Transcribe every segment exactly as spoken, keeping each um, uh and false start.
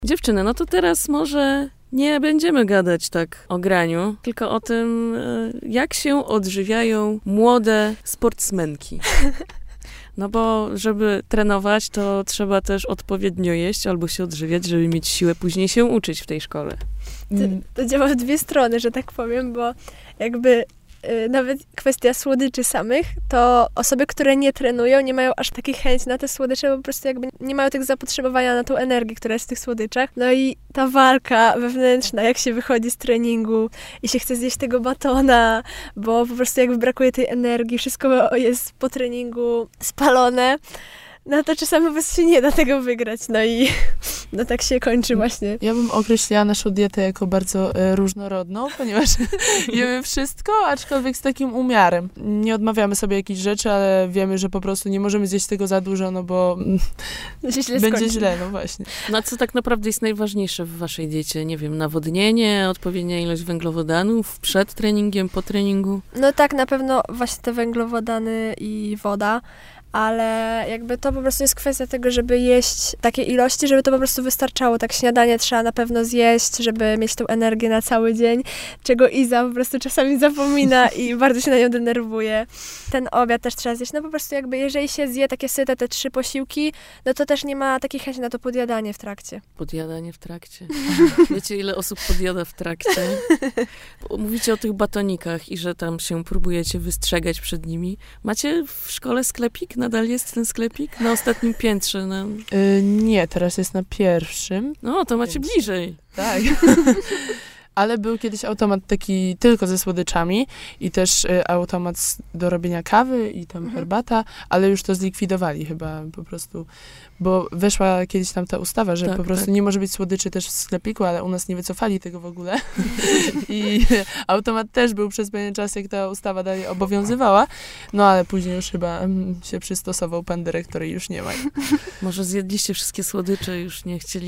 Dziewczyny, no to teraz może nie będziemy gadać tak o graniu, tylko o tym, jak się odżywiają młode sportsmenki. No bo żeby trenować, to trzeba też odpowiednio jeść albo się odżywiać, żeby mieć siłę później się uczyć w tej szkole. To, to działa w dwie strony, że tak powiem, bo jakby y, nawet kwestia słodyczy samych, to osoby, które nie trenują, nie mają aż takiej chęci na te słodycze, bo po prostu jakby nie mają tego zapotrzebowania na tą energię, która jest w tych słodyczach. No i ta walka wewnętrzna, jak się wychodzi z treningu i się chce zjeść tego batona, bo po prostu jakby brakuje tej energii, wszystko jest po treningu spalone, no to czasami po prostu się nie da tego wygrać. No i no tak się kończy właśnie. Ja bym określiła naszą dietę jako bardzo e, różnorodną, ponieważ jemy wszystko, aczkolwiek z takim umiarem. Nie odmawiamy sobie jakichś rzeczy, ale wiemy, że po prostu nie możemy zjeść tego za dużo, no bo się źle będzie skończy. źle, no właśnie. No a co tak naprawdę jest najważniejsze w waszej diecie? Nie wiem, nawodnienie, odpowiednia ilość węglowodanów przed treningiem, po treningu? No tak, na pewno właśnie te węglowodany i woda, ale jakby to po prostu jest kwestia tego, żeby jeść takie ilości, żeby to po prostu wystarczało. Tak śniadanie trzeba na pewno zjeść, żeby mieć tą energię na cały dzień, czego Iza po prostu czasami zapomina i bardzo się na nią denerwuje. Ten obiad też trzeba zjeść. No po prostu jakby jeżeli się zje takie syte, te trzy posiłki, no to też nie ma takiej chęci na to podjadanie w trakcie. Podjadanie w trakcie? Wiecie, ile osób podjada w trakcie? Mówicie o tych batonikach i że tam się próbujecie wystrzegać przed nimi. Macie w szkole sklepik? Nadal jest ten sklepik? Na ostatnim piętrze. Na... Y, nie, teraz jest na pierwszym. No, to macie Więc... bliżej. Tak. Ale był kiedyś automat taki tylko ze słodyczami i też y, automat do robienia kawy i tam mhm. herbata, ale już to zlikwidowali chyba po prostu, bo weszła kiedyś tam ta ustawa, że tak, po prostu tak. nie może być słodyczy też w sklepiku, ale u nas nie wycofali tego w ogóle. I automat też był przez pewien czas, jak ta ustawa dalej obowiązywała, no ale później już chyba mm, się przystosował pan dyrektor i już nie ma. Może zjedliście wszystkie słodycze i już nie chcieli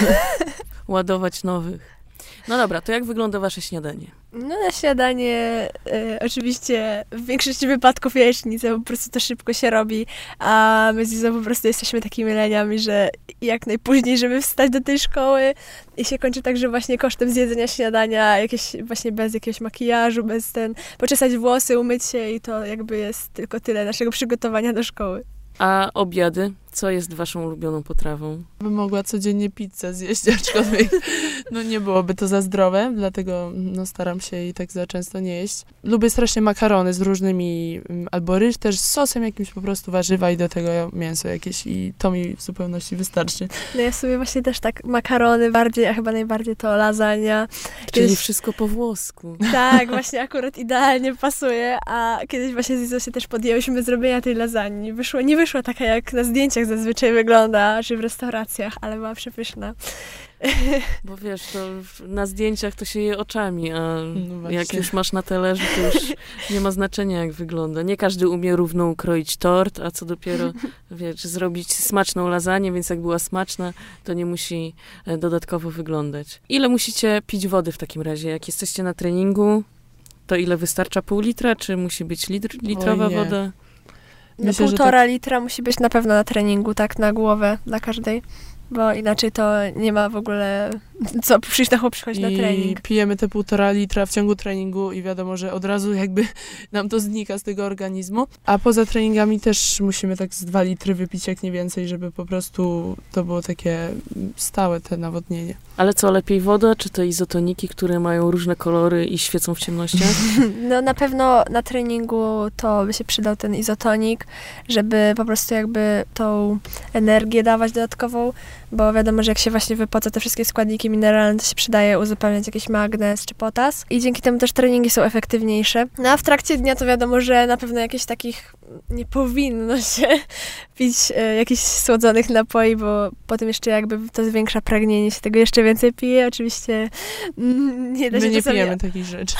ładować nowych. No dobra, to jak wygląda wasze śniadanie? No na śniadanie y, oczywiście w większości wypadków jajecznica, bo po prostu to szybko się robi, a my z Izą po prostu jesteśmy takimi leniami, że jak najpóźniej, żeby wstać do tej szkoły i się kończy tak, że właśnie kosztem zjedzenia śniadania, jakieś właśnie bez jakiegoś makijażu, bez ten, poczesać włosy, umyć się i to jakby jest tylko tyle naszego przygotowania do szkoły. A obiady? Co jest waszą ulubioną potrawą? Bym mogła codziennie pizzę zjeść, aczkolwiek no nie byłoby to za zdrowe, dlatego no, staram się i tak za często nie jeść. Lubię strasznie makarony z różnymi, albo ryż też z sosem jakimś, po prostu warzywa i do tego mięso jakieś i to mi w zupełności wystarczy. No ja sobie właśnie też tak makarony bardziej, a chyba najbardziej to lasagna. Czyli Kiedyś... wszystko po włosku. Tak, właśnie akurat idealnie pasuje, a kiedyś właśnie z Izą się też podjęłyśmy zrobienia tej lasagne. Wyszło, nie wyszła taka jak na zdjęciach zazwyczaj wygląda, czy w restauracjach, ale była przepyszna. Bo wiesz, to na zdjęciach to się je oczami, a no jak już masz na talerzu, to już nie ma znaczenia, jak wygląda. Nie każdy umie równo ukroić tort, a co dopiero, wiesz, zrobić smaczną lasagne, więc jak była smaczna, to nie musi dodatkowo wyglądać. Ile musicie pić wody w takim razie? Jak jesteście na treningu, to ile wystarcza? Pół litra, czy musi być litr, litrowa Oj, nie. No woda? Myślę, że półtora tak. litra musi być na pewno na treningu, tak na głowę dla każdej, bo inaczej to nie ma w ogóle co przyjść na chłop przychodzi na trening. I pijemy te półtora litra w ciągu treningu i wiadomo, że od razu jakby nam to znika z tego organizmu. A poza treningami też musimy tak z dwa litry wypić, jak nie więcej, żeby po prostu to było takie stałe te nawodnienie. Ale co, lepiej woda, czy te izotoniki, które mają różne kolory i świecą w ciemnościach? No na pewno na treningu to by się przydał ten izotonik, żeby po prostu jakby tą energię dawać dodatkową, bo wiadomo, że jak się właśnie wypoca te wszystkie składniki mineralne, to się przydaje uzupełniać jakiś magnez czy potas i dzięki temu też treningi są efektywniejsze. No a w trakcie dnia to wiadomo, że na pewno jakichś takich nie powinno się pić e, jakichś słodzonych napoi, bo potem jeszcze jakby to zwiększa pragnienie, się tego jeszcze więcej pije. Oczywiście mm, nie da się My nie czasami... pijemy takich rzeczy.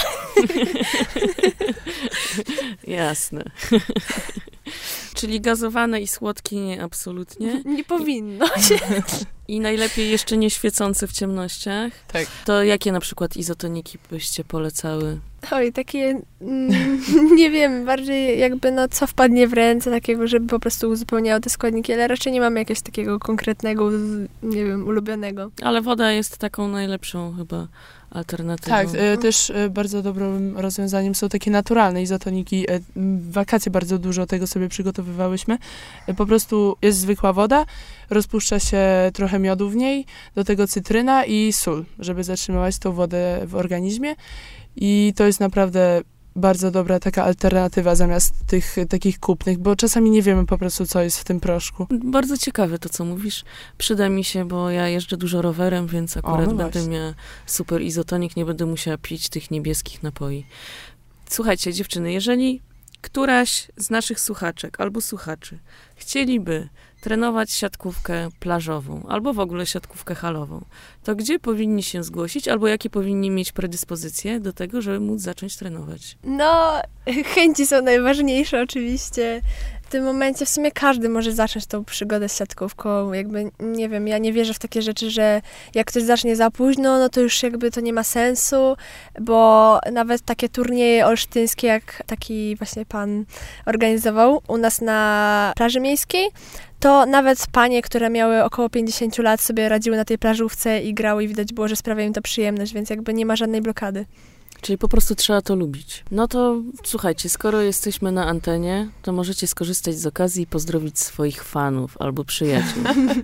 Jasne. Czyli gazowane i słodkie nie, absolutnie. Nie powinno się. I najlepiej jeszcze nie świecące w ciemnościach. Tak. To jakie na przykład izotoniki byście polecały? Oj, takie, mm, nie wiem, bardziej jakby no co wpadnie w ręce takiego, żeby po prostu uzupełniało te składniki, ale raczej nie mamy jakiegoś takiego konkretnego, nie wiem, ulubionego. Ale woda jest taką najlepszą chyba alternatywą. Tak, e, też e, bardzo dobrym rozwiązaniem są takie naturalne izotoniki. E, w wakacje bardzo dużo tego sobie przygotowywałyśmy. E, po prostu jest zwykła woda, rozpuszcza się trochę miodu w niej, do tego cytryna i sól, żeby zatrzymywać tą wodę w organizmie. I to jest naprawdę bardzo dobra taka alternatywa zamiast tych takich kupnych, bo czasami nie wiemy po prostu, co jest w tym proszku. Bardzo ciekawe to, co mówisz. Przyda mi się, bo ja jeżdżę dużo rowerem, więc akurat O, no będę właśnie. miała super izotonik, nie będę musiała pić tych niebieskich napoi. Słuchajcie, dziewczyny, jeżeli któraś z naszych słuchaczek albo słuchaczy chcieliby trenować siatkówkę plażową albo w ogóle siatkówkę halową, to gdzie powinni się zgłosić albo jakie powinni mieć predyspozycje do tego, żeby móc zacząć trenować? No, chęci są najważniejsze oczywiście. W tym momencie w sumie każdy może zacząć tą przygodę z siatkówką. Jakby, nie wiem, ja nie wierzę w takie rzeczy, że jak ktoś zacznie za późno, no to już jakby to nie ma sensu, bo nawet takie turnieje olsztyńskie, jak taki właśnie pan organizował u nas na plaży miejskiej, to nawet panie, które miały około pięćdziesiąt lat, sobie radziły na tej plażówce i grały i widać było, że sprawia im to przyjemność, więc jakby nie ma żadnej blokady. Czyli po prostu trzeba to lubić. No to słuchajcie, skoro jesteśmy na antenie, to możecie skorzystać z okazji i pozdrowić swoich fanów albo przyjaciół.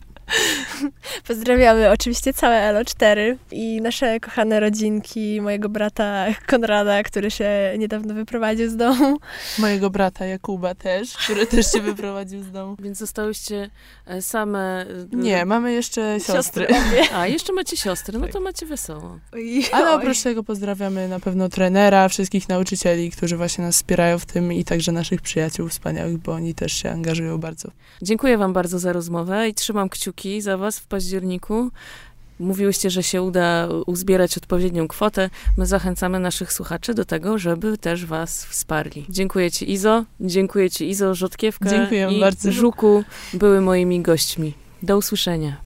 Pozdrawiamy oczywiście całe L O cztery i nasze kochane rodzinki, mojego brata Konrada, który się niedawno wyprowadził z domu. Mojego brata Jakuba też, który też się wyprowadził z domu. Więc zostałyście e, same... e, Nie, mamy jeszcze siostry. obie. A, jeszcze macie siostry, no to macie wesoło. Oj, Ale oj. oprócz tego pozdrawiamy na pewno trenera, wszystkich nauczycieli, którzy właśnie nas wspierają w tym i także naszych przyjaciół wspaniałych, bo oni też się angażują bardzo. Dziękuję wam bardzo za rozmowę i trzymam kciuki za was w październiku. Mówiłyście, że się uda uzbierać odpowiednią kwotę. My zachęcamy naszych słuchaczy do tego, żeby też was wsparli. Dziękuję ci, Izo. Dziękuję ci, Izo, Rzodkiewka Dziękuję i bardzo. Żuku były moimi gośćmi. Do usłyszenia.